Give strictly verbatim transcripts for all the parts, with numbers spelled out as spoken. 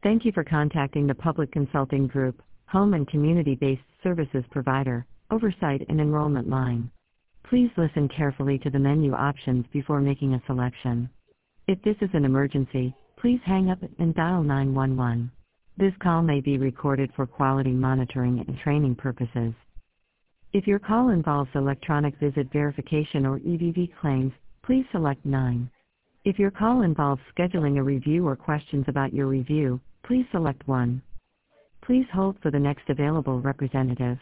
Thank you for contacting the Public Consulting Group, home and community-based services provider, oversight and enrollment line. Please listen carefully to the menu options before making a selection. If this is an emergency, please hang up and dial nine one one. This call may be recorded for quality monitoring and training purposes. If your call involves electronic visit verification or E V V claims, please select nine. If your call involves scheduling a review or questions about your review, please select one. Please hold for the next available representative.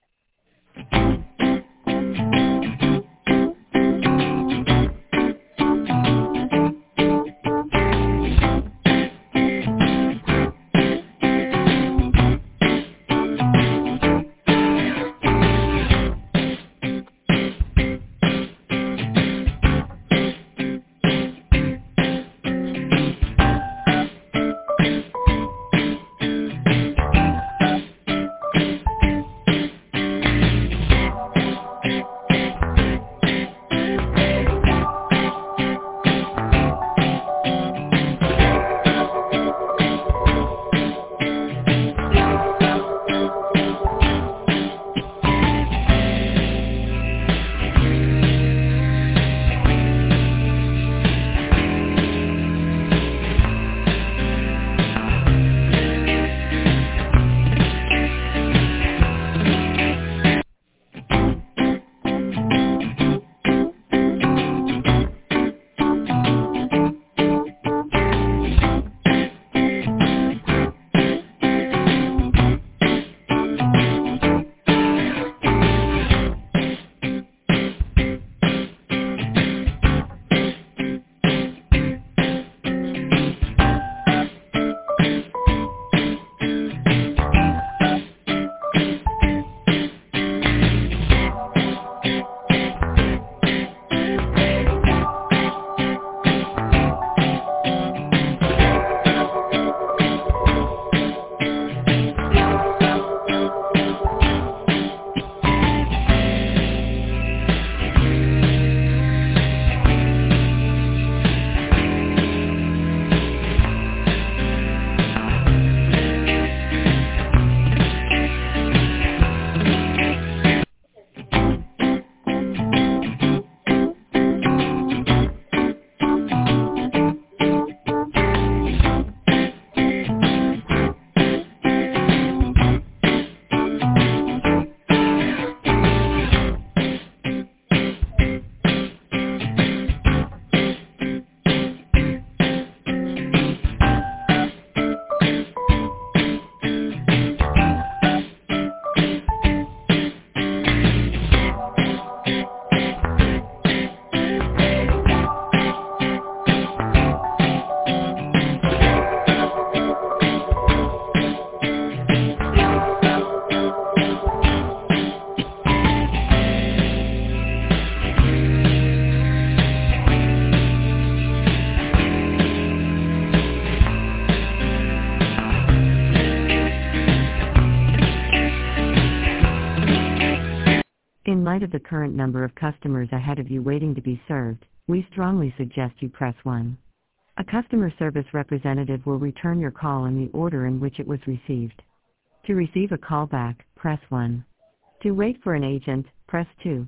In light of the current number of customers ahead of you waiting to be served, we strongly suggest you press one. A customer service representative will return your call in the order in which it was received. To receive a call back, press one. To wait for an agent, press two.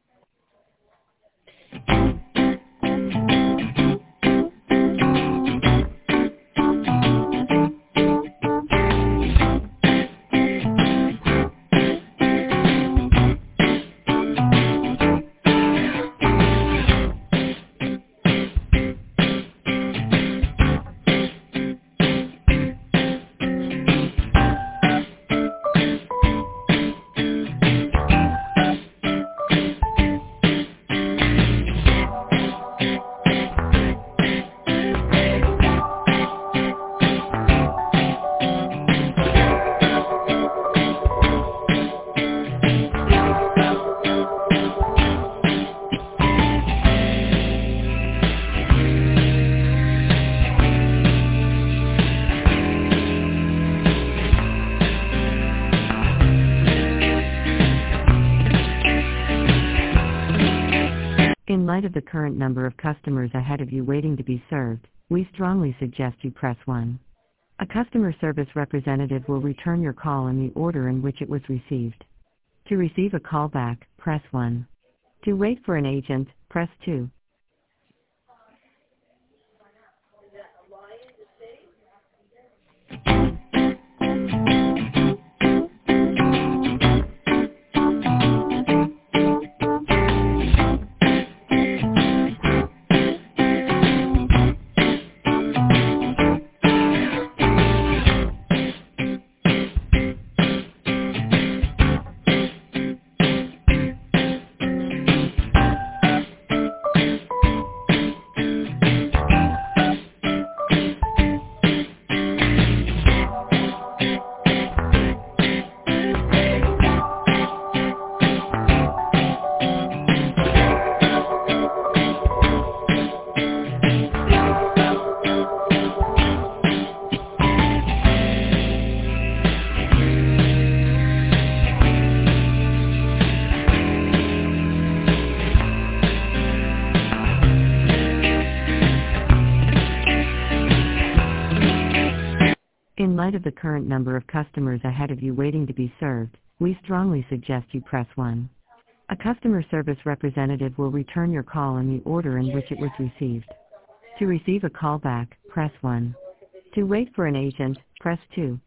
In light of the current number of customers ahead of you waiting to be served, we strongly suggest you press one. A customer service representative will return your call in the order in which it was received. To receive a callback, press one. To wait for an agent, press two. In light of the current number of customers ahead of you waiting to be served, we strongly suggest you press one. A customer service representative will return your call in the order in which it was received. To receive a callback, press one. To wait for an agent, press two.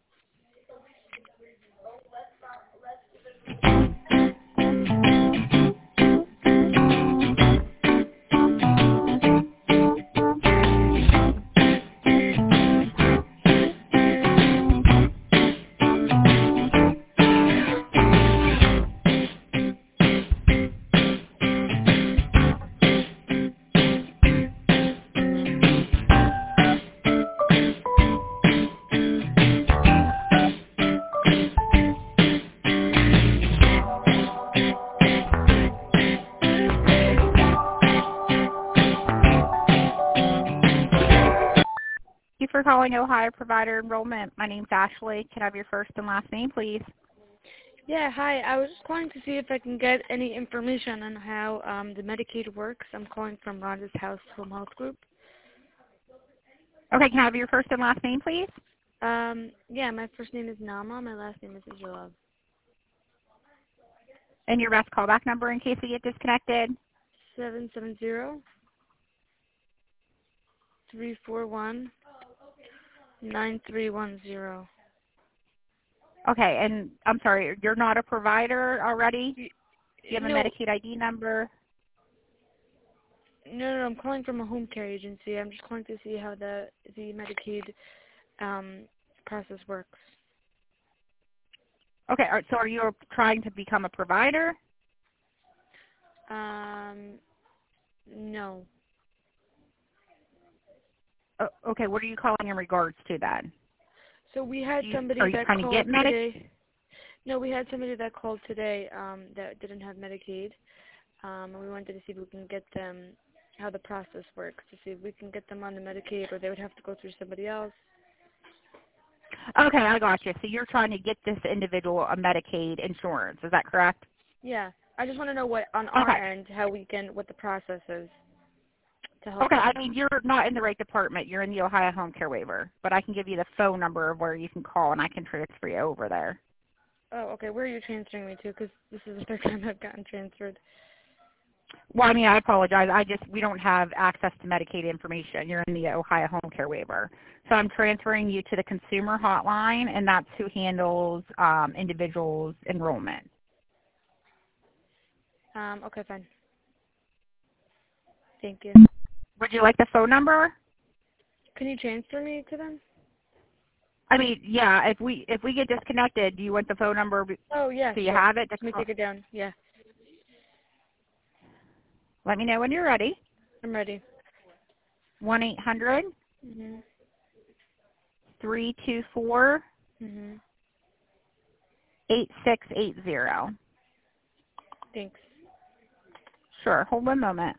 Thank you for calling Ohio Provider Enrollment. My name's Ashley. Can I have your first and last name, please? Yeah, hi. I was just calling to see if I can get any information on how um, the Medicaid works. I'm calling from Rhonda's House Home Health Group. Okay, can I have your first and last name, please? Um, yeah, my first name is Nama. My last name is Israel. And your best callback number in case we get disconnected? seven seven zero, three four one, nine three one zero. Okay, and I'm sorry, you're not a provider already? Do you have no, a Medicaid I D number? No, no, I'm calling from a home care agency. I'm just calling to see how the the Medicaid um, process works. Okay, so are you trying to become a provider? Um, no. Oh, okay, what are you calling in regards to that? So we had you, somebody are you that trying called to get Medicaid? today. No, we had somebody that called today um, that didn't have Medicaid, um, and we wanted to see if we can get them, how the process works, to see if we can get them on the Medicaid, or they would have to go through somebody else. Okay, I got you. So you're trying to get this individual a Medicaid insurance, is that correct? Yeah, I just want to know what on Okay. our end, how we can, what the process is to help. Okay, them. I mean, you're not in the right department. You're in the Ohio Home Care Waiver, but I can give you the phone number of where you can call, and I can transfer you over there. Oh, okay. Where are you transferring me to? Because this is the third time I've gotten transferred. Well, I mean, I apologize. I just, we don't have access to Medicaid information. You're in the Ohio Home Care Waiver. So I'm transferring you to the consumer hotline, and that's who handles um, individuals' enrollment. Um, okay, fine. Thank you. Would you like the phone number? Can you transfer me to them? I mean, yeah, if we if we get disconnected, do you want the phone number Oh, yeah. so you sure. have it? Let me take it down. Yeah. Let me know when you're ready. I'm ready. one eight hundred, Mhm. three two four, Mhm. eight six eight zero. Thanks. Sure. Hold one moment.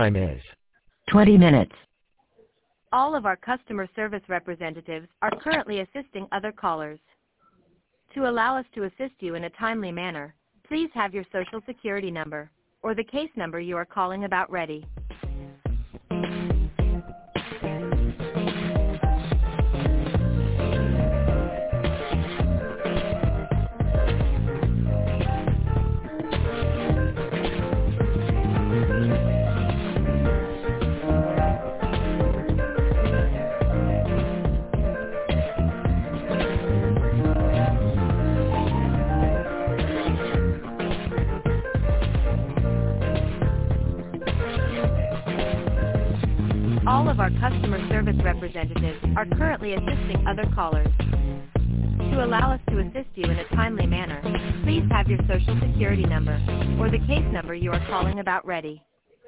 time is twenty minutes. All of our customer service representatives are currently assisting other callers. To allow us to assist you in a timely manner, please have your social security number or the case number you are calling about ready. All of our customer service representatives are currently assisting other callers. To allow us to assist you in a timely manner, please have your social security number or the case number you are calling about ready.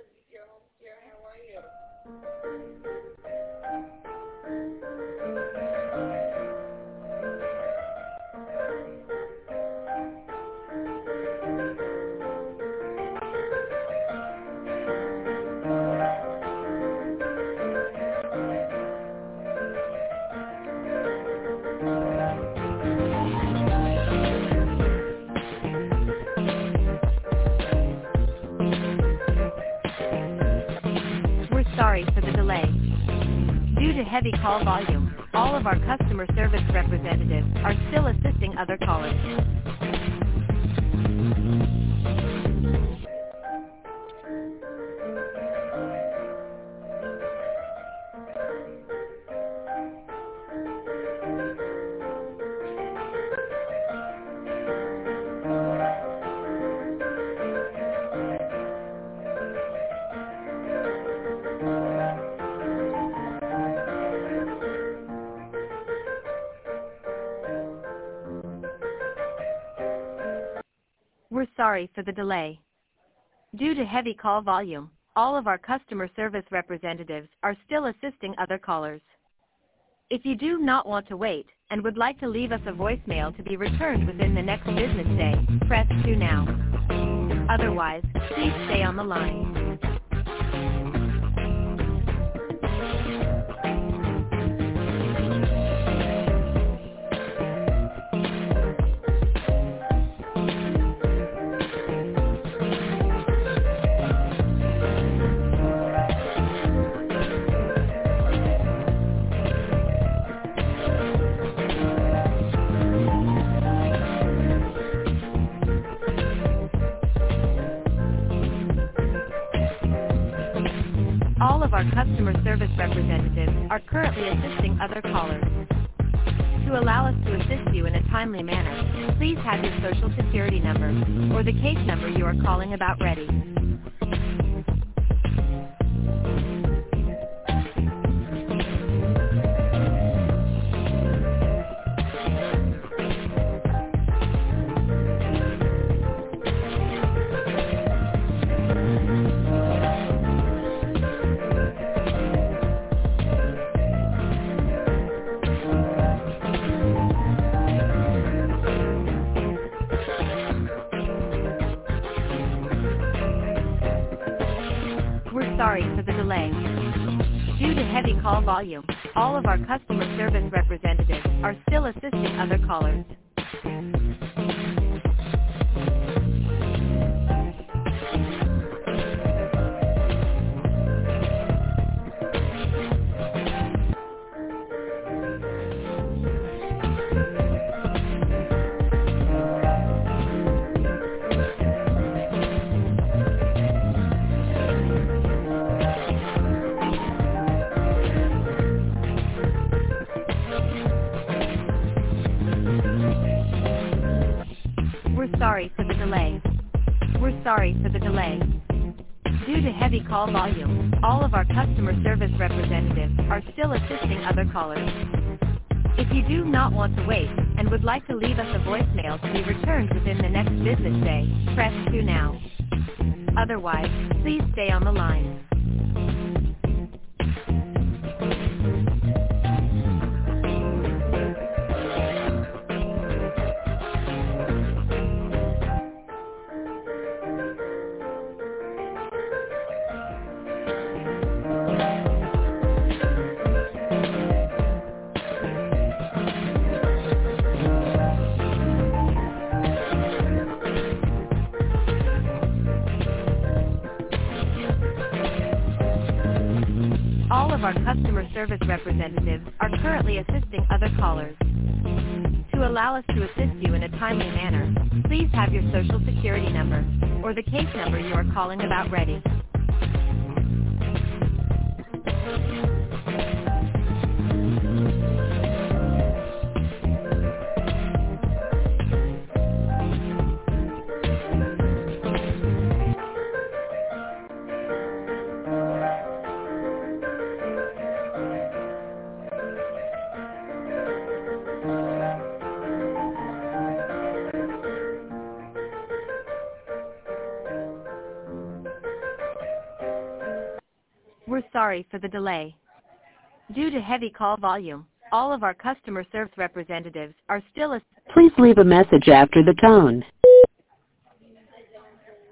Sorry for the delay. Due to heavy call volume, all of our customer service representatives are still assisting other callers. We're sorry for the delay. Due to heavy call volume, all of our customer service representatives are still assisting other callers. If you do not want to wait and would like to leave us a voicemail to be returned within the next business day, press two now. Otherwise, please stay on the line. All of our customer service representatives are currently assisting other callers. To allow us to assist you in a timely manner, please have your social security number or the case number you are calling about ready. Sorry for the delay. Due to heavy call volume, all of our customer service representatives are still assisting other callers. Sorry for the delay. We're sorry for the delay. Due to heavy call volume, all of our customer service representatives are still assisting other callers. If you do not want to wait and would like to leave us a voicemail to be returned within the next business day, press two now. Otherwise, please stay on the line. of our customer service representatives are currently assisting other callers. To allow us to assist you in a timely manner, please have your social security number or the case number you are calling about ready. We're sorry for the delay. Due to heavy call volume, all of our customer service representatives are still. Please leave a message after the tone.